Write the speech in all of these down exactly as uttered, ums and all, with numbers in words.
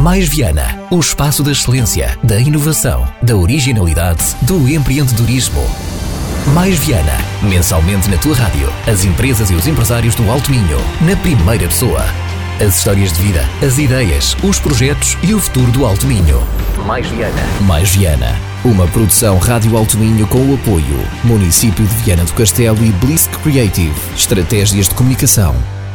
Mais Viana, o espaço da excelência, da inovação, da originalidade, do empreendedorismo. Mais Viana, mensalmente na tua rádio. As empresas e os empresários do Alto Minho, na primeira pessoa. As histórias de vida, as ideias, os projetos e o futuro do Alto Minho. Mais Viana. Mais Viana, uma produção Rádio Alto Minho com o apoio Município de Viana do Castelo e Blisk Creative. Estratégias de comunicação.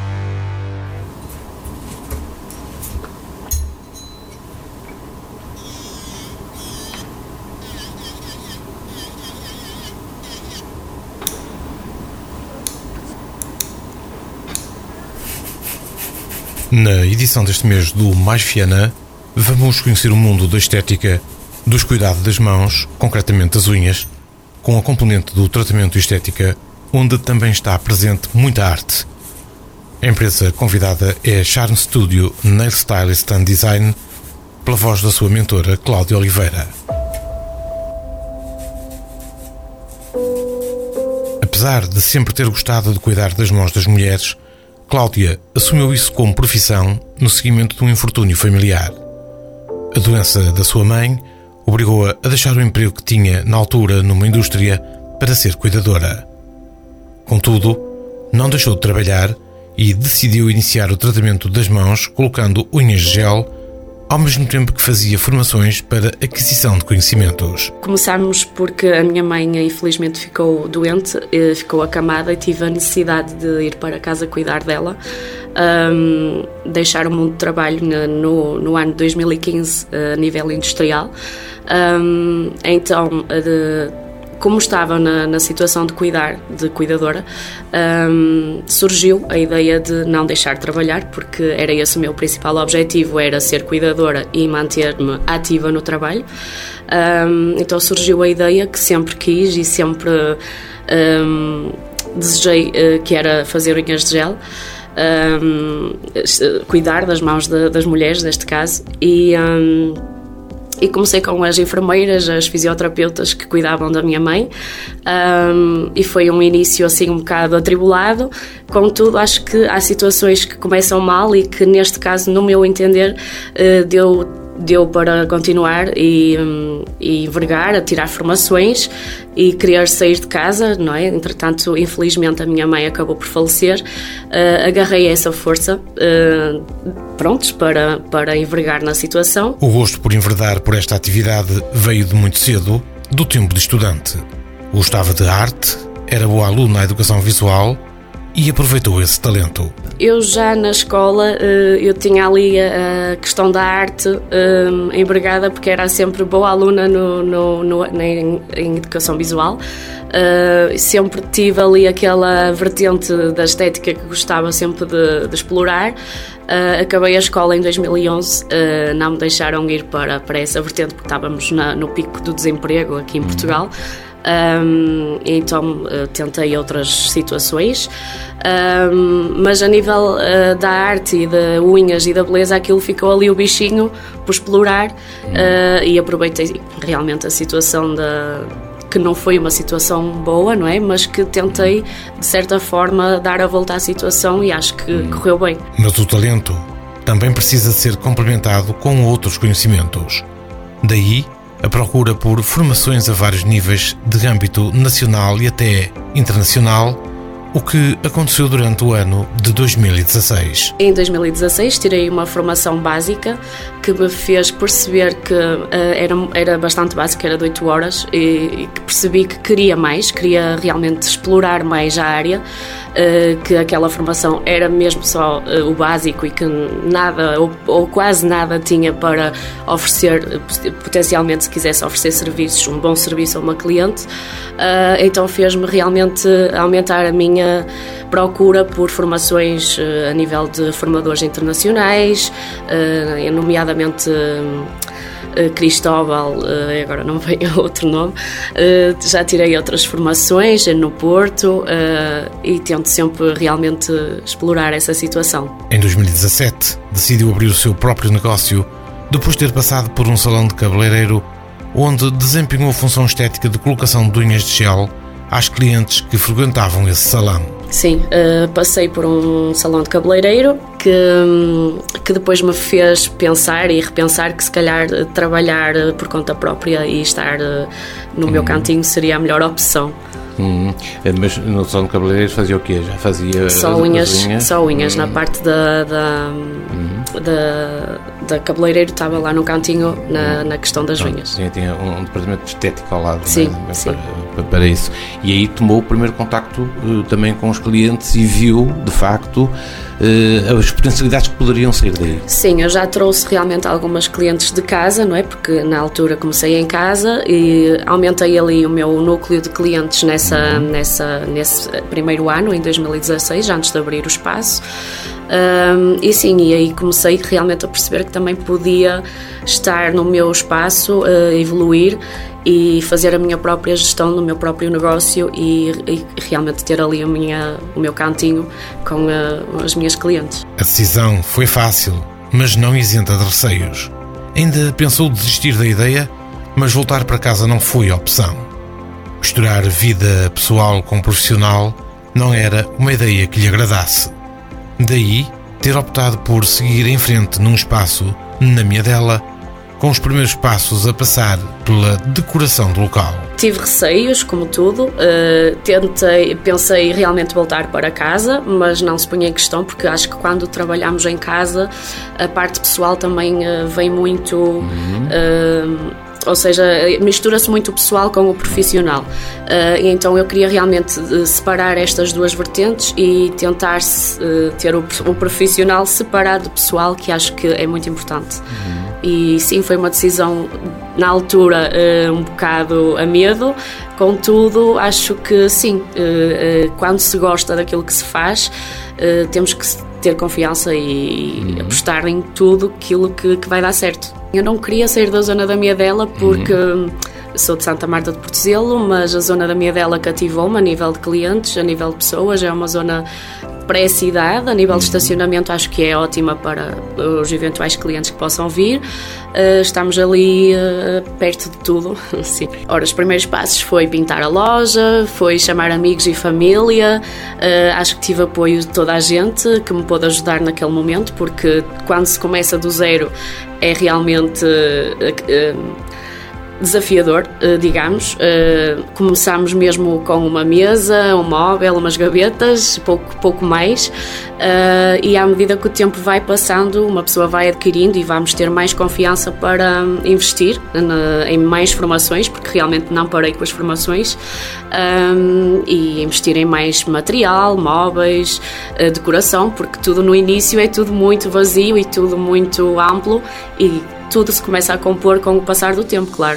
Na edição deste mês do Mais Viana, vamos conhecer o mundo da estética, dos cuidados das mãos, concretamente das unhas, com a componente do tratamento de estética, onde também está presente muita arte. A empresa convidada é Charm Studio Nail Stylist and Design, pela voz da sua mentora Cláudia Oliveira. Apesar de sempre ter gostado de cuidar das mãos das mulheres, Cláudia assumiu isso como profissão no seguimento de um infortúnio familiar. A doença da sua mãe obrigou-a a deixar o emprego que tinha na altura numa indústria para ser cuidadora. Contudo, não deixou de trabalhar e decidiu iniciar o tratamento das mãos colocando unhas de gel, ao mesmo tempo que fazia formações para aquisição de conhecimentos. Começámos porque a minha mãe infelizmente ficou doente, ficou acamada e tive a necessidade de ir para casa cuidar dela, um, deixar o mundo de trabalho no, no ano de dois mil e quinze a nível industrial. Um, então, de, como estava na, na situação de cuidar, de cuidadora, um, surgiu a ideia de não deixar de trabalhar, porque era esse o meu principal objetivo, era ser cuidadora e manter-me ativa no trabalho. Um, então surgiu a ideia que sempre quis e sempre um, desejei, uh, que era fazer unhas de gel, um, cuidar das mãos de, das mulheres, neste caso, e... Um, E comecei com as enfermeiras, as fisioterapeutas que cuidavam da minha mãe, um, e foi um início assim um bocado atribulado. Contudo, acho que há situações que começam mal e que neste caso, no meu entender, uh, deu, deu para continuar e, um, e envergar, a tirar formações e querer sair de casa, não é? Entretanto, infelizmente a minha mãe acabou por falecer, uh, agarrei essa força, uh, prontos para, para envergar na situação. O gosto por enverdar por esta atividade veio de muito cedo, do tempo de estudante. Gostava de arte, era boa aluna na educação visual e aproveitou esse talento. Eu já na escola, eu tinha ali a questão da arte embregada, porque era sempre boa aluna no, no, no, em, em educação visual. Sempre tive ali aquela vertente da estética que gostava sempre de, de explorar. Acabei a escola em dois mil e onze, não me deixaram ir para, para essa vertente, porque estávamos na, no pico do desemprego aqui em Portugal. Um, então uh, tentei outras situações, um, mas a nível uh, da arte e da unhas e da beleza, aquilo ficou ali o bichinho por explorar, uh, e aproveitei realmente a situação da, que não foi uma situação boa, não é? Mas que tentei de certa forma dar a volta à situação e acho que hum. correu bem. Mas o talento também precisa ser complementado com outros conhecimentos. Daí a procura por formações a vários níveis de âmbito nacional e até internacional, o que aconteceu durante o ano de dois mil e dezasseis. Em dois mil e dezasseis tirei uma formação básica que me fez perceber que uh, era, era bastante básica, era de oito horas, e, e que percebi que queria mais, queria realmente explorar mais a área, uh, que aquela formação era mesmo só uh, o básico e que nada ou, ou quase nada tinha para oferecer, potencialmente se quisesse oferecer serviços, um bom serviço a uma cliente. Uh, então fez-me realmente aumentar a minha procura por formações uh, a nível de formadores internacionais, uh, nomeadamente uh, uh, Cristóbal, uh, agora não vem outro nome, uh, já tirei outras formações no Porto, uh, e tento sempre realmente explorar essa situação. Em dois mil e dezassete decidiu abrir o seu próprio negócio depois de ter passado por um salão de cabeleireiro onde desempenhou a função estética de colocação de unhas de gel às clientes que frequentavam esse salão. Sim, uh, passei por um salão de cabeleireiro que, que depois me fez pensar e repensar que se calhar trabalhar por conta própria e estar uh, no uhum. meu cantinho seria a melhor opção. Hum, mas no salão de cabeleireiro fazia o quê? Já fazia só unhas, unhas? Só unhas, hum. na parte da, da, hum. da, da cabeleireiro estava lá no cantinho na, hum. na questão das Pronto, unhas. Tinha, tinha um departamento de estética ao lado, sim, né? sim. Para, para isso. E aí tomou o primeiro contacto uh, também com os clientes e viu, de facto, uh, as potencialidades que poderiam sair daí. Sim, eu já trouxe realmente algumas clientes de casa, não é? Porque na altura comecei em casa e aumentei ali o meu núcleo de clientes nessa Nessa, nessa, nesse primeiro ano, em dois mil e dezasseis, antes de abrir o espaço. Um, e sim, e aí comecei realmente a perceber que também podia estar no meu espaço, uh, evoluir e fazer a minha própria gestão do meu próprio negócio e, e realmente ter ali a minha, o meu cantinho com uh, as minhas clientes. A decisão foi fácil, mas não isenta de receios. Ainda pensou desistir da ideia, mas voltar para casa não foi opção. Misturar vida pessoal com profissional não era uma ideia que lhe agradasse. Daí, ter optado por seguir em frente num espaço na Miadela, com os primeiros passos a passar pela decoração do local. Tive receios, como tudo, uh, tentei, pensei realmente voltar para casa, mas não se punha em questão, porque acho que quando trabalhamos em casa, a parte pessoal também uh, vem muito... Uhum. Uh, ou seja, mistura-se muito o pessoal com o profissional. Uh, e então eu queria realmente uh, separar estas duas vertentes e tentar uh, ter o, o profissional separado do pessoal, que acho que é muito importante. Uhum. E sim, foi uma decisão, na altura, uh, um bocado a medo, contudo, acho que sim, uh, uh, quando se gosta daquilo que se faz, uh, temos que ter confiança e uhum. apostar em tudo aquilo que, que vai dar certo. Eu não queria sair da zona da Miadela porque uhum. sou de Santa Marta de Porteselo, mas a zona da Miadela cativou-me a nível de clientes, a nível de pessoas. É uma zona pré-cidade, a nível de estacionamento acho que é ótima para os eventuais clientes que possam vir. Uh, estamos ali uh, perto de tudo. Sim. Ora, os primeiros passos foi pintar a loja, foi chamar amigos e família. Uh, acho que tive apoio de toda a gente que me pôde ajudar naquele momento, porque quando se começa do zero é realmente uh, uh, desafiador, digamos. Começámos mesmo com uma mesa, um móvel, umas gavetas, pouco, pouco mais, e à medida que o tempo vai passando, uma pessoa vai adquirindo e vamos ter mais confiança para investir em mais formações, porque realmente não parei com as formações, e investir em mais material, móveis, decoração, porque tudo no início é tudo muito vazio e tudo muito amplo e tudo se começa a compor com o passar do tempo, claro.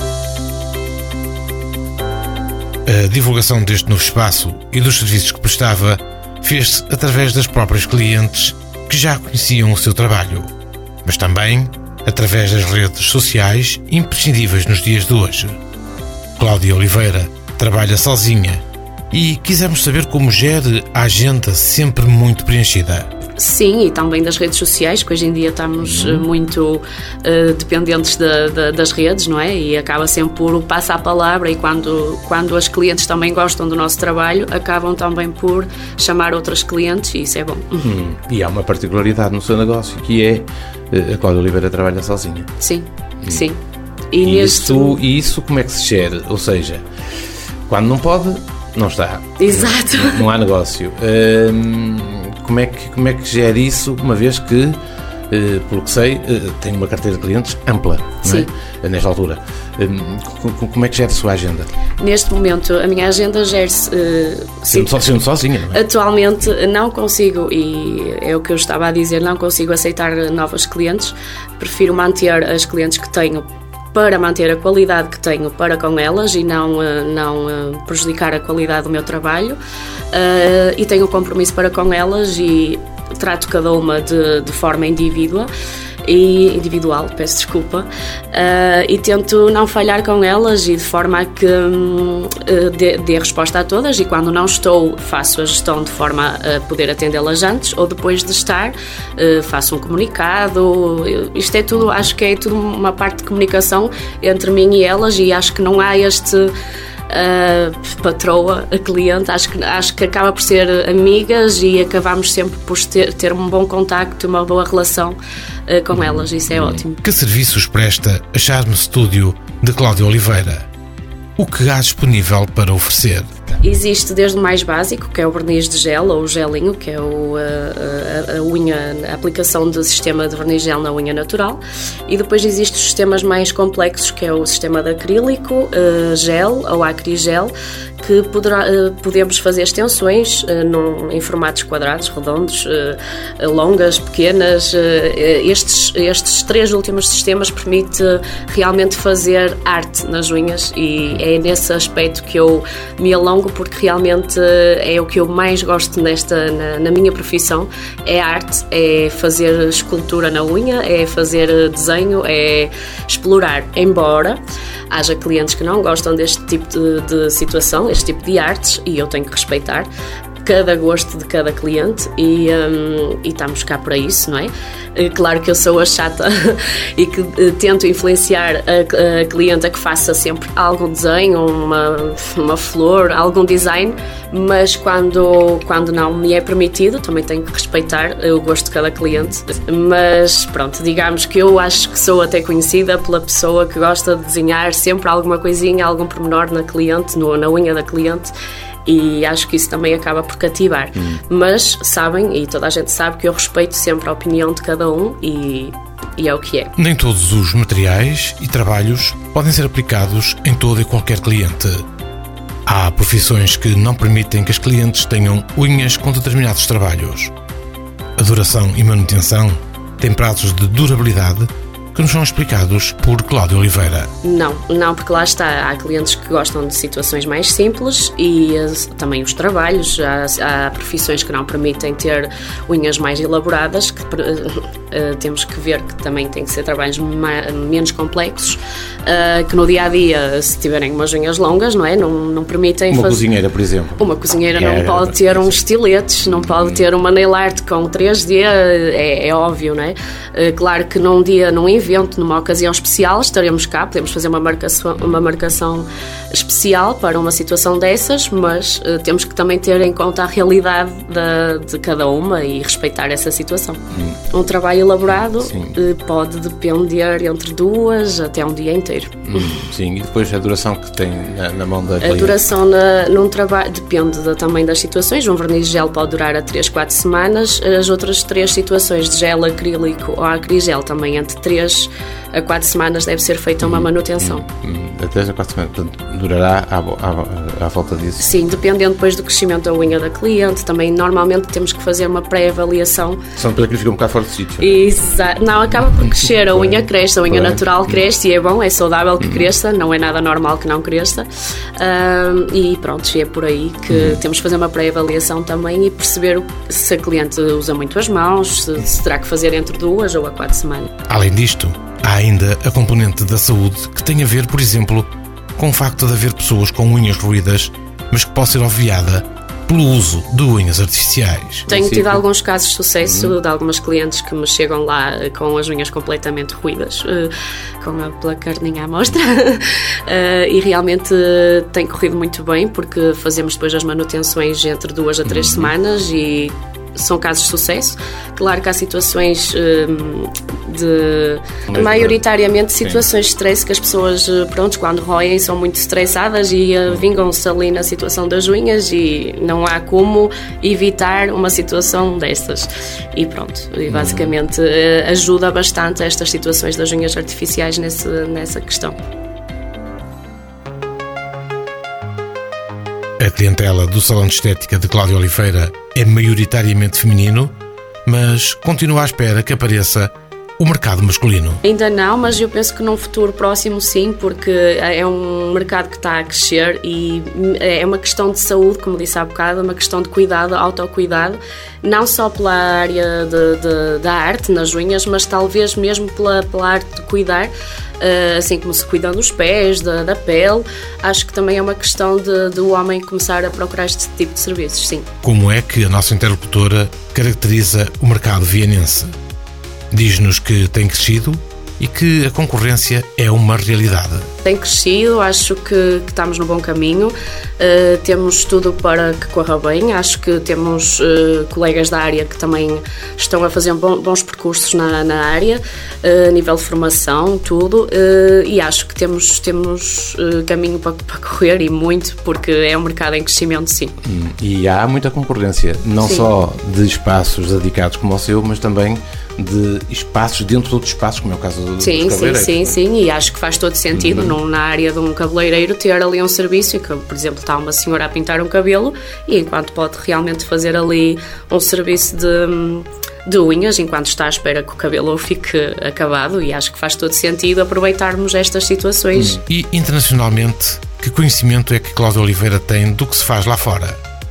A divulgação deste novo espaço e dos serviços que prestava fez-se através das próprias clientes que já conheciam o seu trabalho, mas também através das redes sociais imprescindíveis nos dias de hoje. Cláudia Oliveira trabalha sozinha e quisemos saber como gere a agenda sempre muito preenchida. Sim, e também das redes sociais, que hoje em dia estamos uhum. muito uh, dependentes de, de, das redes, não é? E acaba sempre por passar a palavra, e quando, quando as clientes também gostam do nosso trabalho, acabam também por chamar outras clientes, e isso é bom. Uhum. E há uma particularidade no seu negócio, que é a Cláudia Oliveira trabalha sozinha. Sim, uhum. sim. E, e, neste... isso, e isso como é que se gera? Ou seja, quando não pode, não está. Exato. Não, não há negócio. Hum, Como é, que, como é que gera isso, uma vez que, eh, pelo que sei, eh, tem uma carteira de clientes ampla, não é? Nesta altura. Eh, como é que gera a sua agenda? Neste momento, a minha agenda gera-se... Eh, sendo, so, sendo sozinha, não é? Atualmente não consigo, e é o que eu estava a dizer, não consigo aceitar novos clientes. Prefiro manter as clientes que tenho para manter a qualidade que tenho para com elas e não, não prejudicar a qualidade do meu trabalho, uh, e tenho compromisso para com elas e trato cada uma de, de forma indivídua e individual, peço desculpa, uh, e tento não falhar com elas e de forma a que um, dê, dê resposta a todas, e quando não estou faço a gestão de forma a poder atendê-las antes ou depois de estar, uh, faço um comunicado. Isto é tudo, acho que é tudo uma parte de comunicação entre mim e elas, e acho que não há este uh, patroa, a cliente, acho que, acho que acaba por ser amigas e acabamos sempre por ter, ter um bom contacto, uma boa relação uh, com elas, isso é ótimo. Que serviços presta a Charme Studio de Cláudia Oliveira? O que há disponível para oferecer? Existe desde o mais básico, que é o verniz de gel ou o gelinho, que é o, a, a, a unha, a aplicação do sistema de verniz gel na unha natural, e depois existem os sistemas mais complexos, que é o sistema de acrílico, uh, gel ou acrigel, que poderá, uh, podemos fazer extensões uh, num, em formatos quadrados, redondos, uh, longas, pequenas. Uh, estes, estes três últimos sistemas permitem realmente fazer arte nas unhas, e é nesse aspecto que eu me alongo, porque realmente é o que eu mais gosto nesta, na, na minha profissão, é arte, é fazer escultura na unha, é fazer desenho, é explorar, embora haja clientes que não gostam deste tipo de, de situação, este tipo de artes, e eu tenho que respeitar cada gosto de cada cliente, e, um, e estamos cá para isso, não é? Claro que eu sou a chata e que uh, tento influenciar a, a cliente a que faça sempre algum desenho, uma, uma flor, algum design, mas quando, quando não me é permitido, também tenho que respeitar o gosto de cada cliente. Mas pronto, digamos que eu acho que sou até conhecida pela pessoa que gosta de desenhar sempre alguma coisinha, algum pormenor na cliente, no, na unha da cliente, e acho que isso também acaba por cativar. Hum. Mas sabem, e toda a gente sabe, que eu respeito sempre a opinião de cada um, e, e é o que é. Nem todos os materiais e trabalhos podem ser aplicados em todo e qualquer cliente. Há profissões que não permitem que as clientes tenham unhas com determinados trabalhos. A duração e manutenção têm prazos de durabilidade que nos são explicados por Cláudia Oliveira. Não, não, porque lá está, há clientes que gostam de situações mais simples, e uh, também os trabalhos, há, há profissões que não permitem ter unhas mais elaboradas, que uh, uh, temos que ver que também têm que ser trabalhos ma- menos complexos, uh, que no dia-a-dia, se tiverem umas unhas longas, não é? Não, não permitem Uma fazer... cozinheira, por exemplo. Uma cozinheira é, não pode ter uns estiletes, não pode ter uma nail art com três D, é, é óbvio, não é? Uh, claro que num dia, num evento, numa ocasião especial, estaremos cá, podemos fazer uma marcação, uma marcação especial para uma situação dessas, mas uh, temos que também ter em conta a realidade da, de cada uma e respeitar essa situação. Hum. Um trabalho elaborado uh, pode depender entre duas até um dia inteiro. Hum, sim, e depois a duração que tem na, na mão da cliente? A duração na, num trabalho depende da, também das situações. Um verniz de gel pode durar a três, quatro semanas, as outras três situações de gel acrílico ou acrigel também entre três a quatro semanas deve ser feita uma manutenção. Hum, hum, até a quatro semanas, portanto, durará à, à, à volta disso? Sim, dependendo depois do crescimento da unha da cliente, também normalmente temos que fazer uma pré-avaliação. São depois que fica um bocado fora de sítio. Exato. Não, acaba por crescer, a unha cresce, a unha natural cresce, e é bom, é saudável que cresça, não é nada normal que não cresça. Um, e pronto, é por aí que uhum. temos que fazer uma pré-avaliação também e perceber se a cliente usa muito as mãos, se, se terá que fazer entre duas ou a quatro semanas. Além disto, há ainda a componente da saúde, que tem a ver, por exemplo, com o facto de haver pessoas com unhas ruídas, mas que pode ser obviada pelo uso de unhas artificiais. Tenho tido alguns casos de sucesso uhum. de algumas clientes que me chegam lá com as unhas completamente ruídas, com a placarninha à mostra, e realmente tem corrido muito bem, porque fazemos depois as manutenções entre duas a três uhum. semanas, e são casos de sucesso. Claro que há situações hum, de... Mas, maioritariamente situações sim. de stress, que as pessoas, pronto, quando roem são muito estressadas e uh, vingam-se ali na situação das unhas, e não há como evitar uma situação dessas. E pronto, e basicamente uh, ajuda bastante estas situações das unhas artificiais nesse, nessa questão. A clientela do Salão de Estética de Cláudia Oliveira é maioritariamente feminino, mas continua à espera que apareça o mercado masculino. Ainda não, mas eu penso que num futuro próximo sim, porque é um mercado que está a crescer, e é uma questão de saúde, como disse há bocado, é uma questão de cuidado, autocuidado, não só pela área de, de, da arte nas unhas, mas talvez mesmo pela, pela arte de cuidar, assim como se cuidam dos pés, da, da pele. Acho que também é uma questão de, de o homem começar a procurar este tipo de serviços, sim. Como é que a nossa interlocutora caracteriza o mercado vienense? Diz-nos que tem crescido e que a concorrência é uma realidade. Tem crescido, acho que, que estamos no bom caminho, uh, temos tudo para que corra bem, acho que temos uh, colegas da área que também estão a fazer bons percursos na, na área, uh, a nível de formação, tudo, uh, e acho que temos, temos uh, caminho para, para correr e muito, porque é um mercado em crescimento, sim. Hum, e há muita concorrência, não sim. só de espaços dedicados como o seu, mas também de espaços dentro de outros espaços, como é o caso do Sim, sim, sim, é? sim, e acho que faz todo sentido uhum. num, na área de um cabeleireiro ter ali um serviço, que, por exemplo, está uma senhora a pintar um cabelo e enquanto pode realmente fazer ali um serviço de, de unhas, enquanto está à espera que o cabelo fique acabado, e acho que faz todo sentido aproveitarmos estas situações. Hum. E internacionalmente, que conhecimento é que Cláudia Oliveira tem do que se faz lá fora?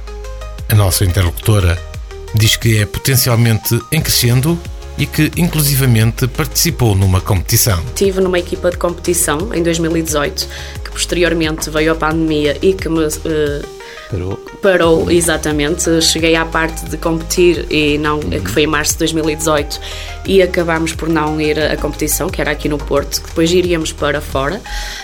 A nossa interlocutora diz que é potencialmente em crescendo e que, inclusivamente, participou numa competição. Estive numa equipa de competição em dois mil e dezoito, que posteriormente veio a pandemia e que me uh, parou. parou, exatamente. Cheguei à parte de competir, e não, uhum. que foi em março de dois mil e dezoito, e acabámos por não ir à competição, que era aqui no Porto, que depois iríamos para fora.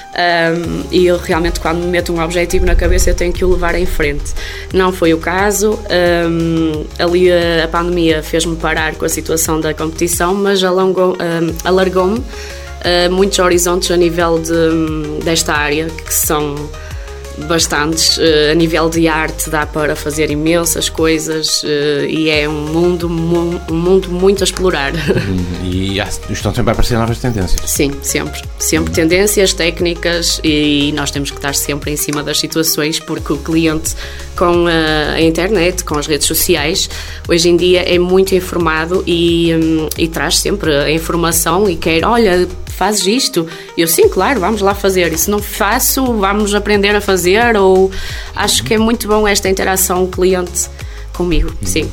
Um, e eu realmente, quando me meto um objetivo na cabeça, eu tenho que o levar em frente. Não foi o caso. Um, ali a, a pandemia fez-me parar com a situação da competição, mas alongou, um, alargou-me uh, muitos horizontes a nível de, desta área, que são bastantes. Uh, a nível de arte dá para fazer imensas coisas, uh, e é um mundo, mu- um mundo muito a explorar. E há, estão sempre a aparecer novas tendências. Sim, sempre. Sempre tendências, técnicas, e nós temos que estar sempre em cima das situações, porque o cliente, com a, a internet, com as redes sociais, hoje em dia é muito informado e, um, e traz sempre a informação e quer, olha, fazes isto? Eu, sim, claro, vamos lá fazer. E se não faço, vamos aprender a fazer. Ou acho que é muito bom esta interação cliente comigo, sim.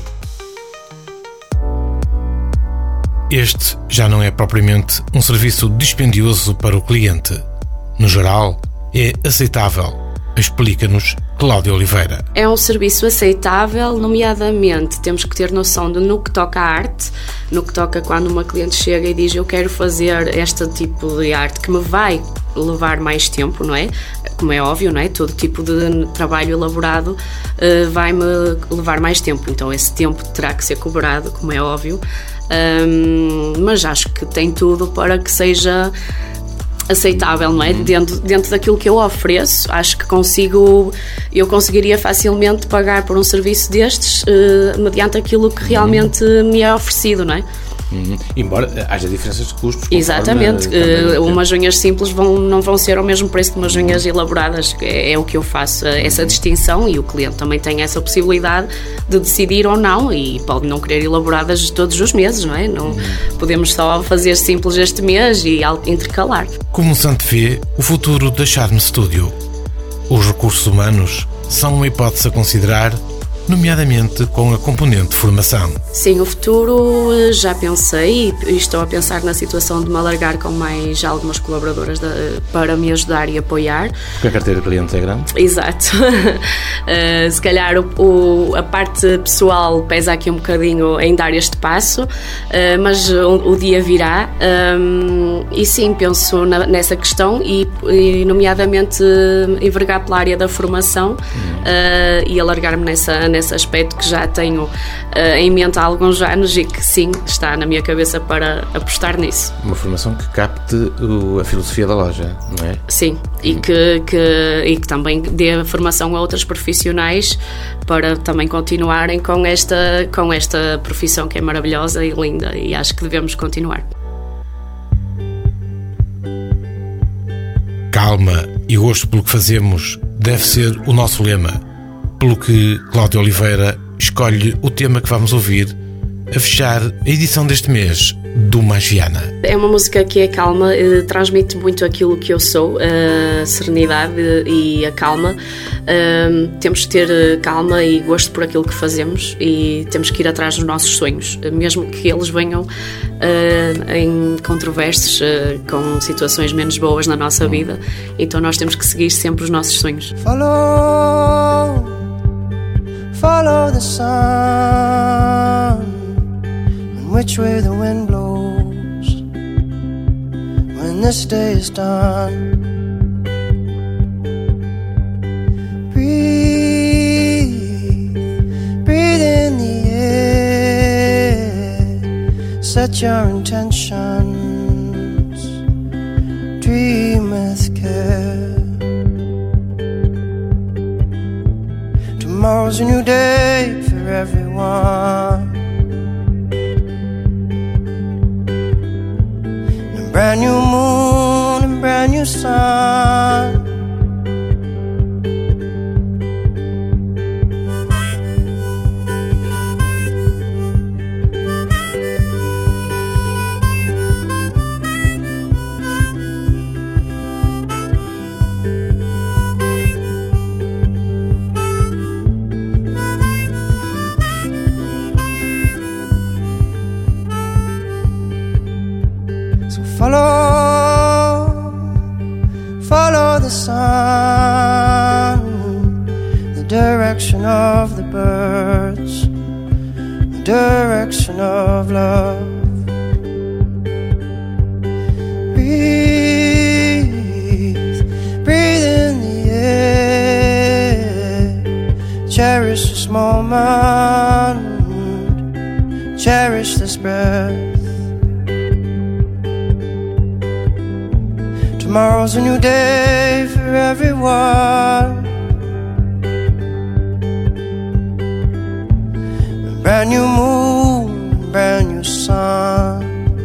Este já não é propriamente um serviço dispendioso para o cliente. No geral, é aceitável. Explica-nos Cláudia Oliveira. É um serviço aceitável, nomeadamente temos que ter noção de, no que toca à arte, no que toca quando uma cliente chega e diz eu quero fazer este tipo de arte que me vai levar mais tempo, não é? Como é óbvio, não é? Todo tipo de trabalho elaborado uh, vai-me levar mais tempo, então esse tempo terá que ser cobrado, como é óbvio, um, mas acho que tem tudo para que seja aceitável, não é? Dentro, dentro daquilo que eu ofereço, acho que consigo, eu conseguiria facilmente pagar por um serviço destes, uh, mediante aquilo que realmente me é oferecido, não é? Uhum. Embora haja diferenças de custos. Exatamente, uh, umas unhas simples vão, não vão ser ao mesmo preço de umas unhas elaboradas, é, é o que eu faço, essa distinção, e o cliente também tem essa possibilidade de decidir ou não, e pode não querer elaboradas todos os meses, não é? Não, podemos só fazer simples este mês e intercalar. Como se antevê o futuro da Charme Studio? Os recursos humanos são uma hipótese a considerar, nomeadamente com a componente de formação. Sim, o futuro já pensei e estou a pensar na situação de me alargar com mais algumas colaboradoras de, para me ajudar e apoiar. Porque a carteira de clientes é grande. Exato. uh, se calhar o, o, a parte pessoal pesa aqui um bocadinho em dar este passo, uh, mas o, o dia virá, um, e sim, penso na, nessa questão e, e nomeadamente envergar pela área da formação, uh, e alargar-me nessa, nessa nesse aspecto que já tenho uh, em mente há alguns anos e que sim, está na minha cabeça para apostar nisso. Uma formação que capte o, a filosofia da loja, não é? Sim, e, hum. que, que, e que também dê formação a outros profissionais para também continuarem com esta, com esta profissão que é maravilhosa e linda, e acho que devemos continuar. Calma e gosto pelo que fazemos deve ser o nosso lema. Pelo que Cláudia Oliveira escolhe o tema que vamos ouvir a fechar a edição deste mês do Mais Viana. É uma música que é calma, eh, transmite muito aquilo que eu sou, a serenidade e a calma. Uh, temos de ter calma e gosto por aquilo que fazemos e temos que ir atrás dos nossos sonhos, mesmo que eles venham uh, em controvérsias, uh, com situações menos boas na nossa vida. Então nós temos que seguir sempre os nossos sonhos. Follow, follow the sun, and which way the wind blows. when this day is done. Breathe, breathe in the air, set your intentions, dream with care. Tomorrow's a new day for everyone, a brand new moon and brand new sun. Follow, follow the sun, the direction of the birds, the direction of love. Breathe, breathe in the air, cherish this moment, cherish this breath. Tomorrow's a new day for everyone, a brand new moon, a brand new sun.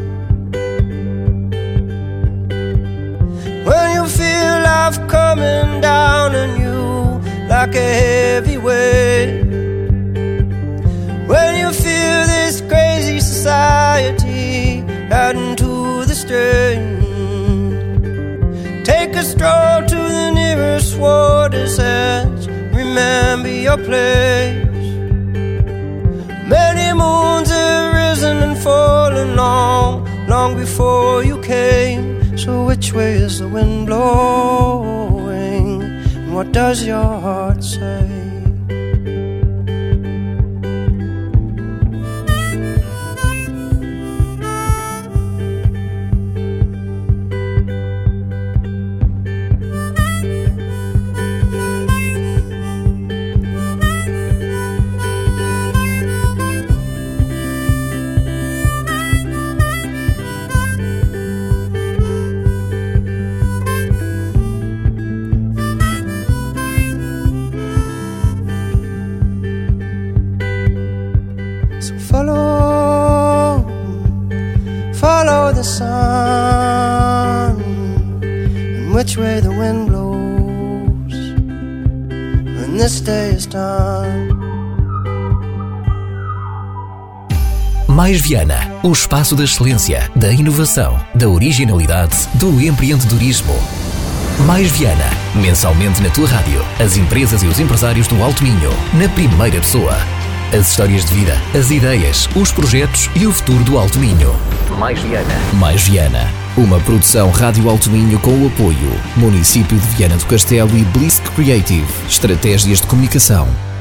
When you feel life coming down on you like a heavy weight, when you feel this crazy society adding to the strain, take a stroll to the nearest water's edge. Remember your place. Many moons have risen and fallen long, long before you came. So which way is the wind blowing? And what does your heart say? Follow, follow the sun, and which way the wind blows when this day is done. Mais Viana, o espaço da excelência, da inovação, da originalidade, do empreendedorismo. Mais Viana, mensalmente na tua rádio, as empresas e os empresários do Alto Minho, na primeira pessoa. As histórias de vida, as ideias, os projetos e o futuro do Alto Minho. Mais Viana. Mais Viana. Uma produção Rádio Alto Minho com o apoio Município de Viana do Castelo e Blisk Creative. Estratégias de comunicação.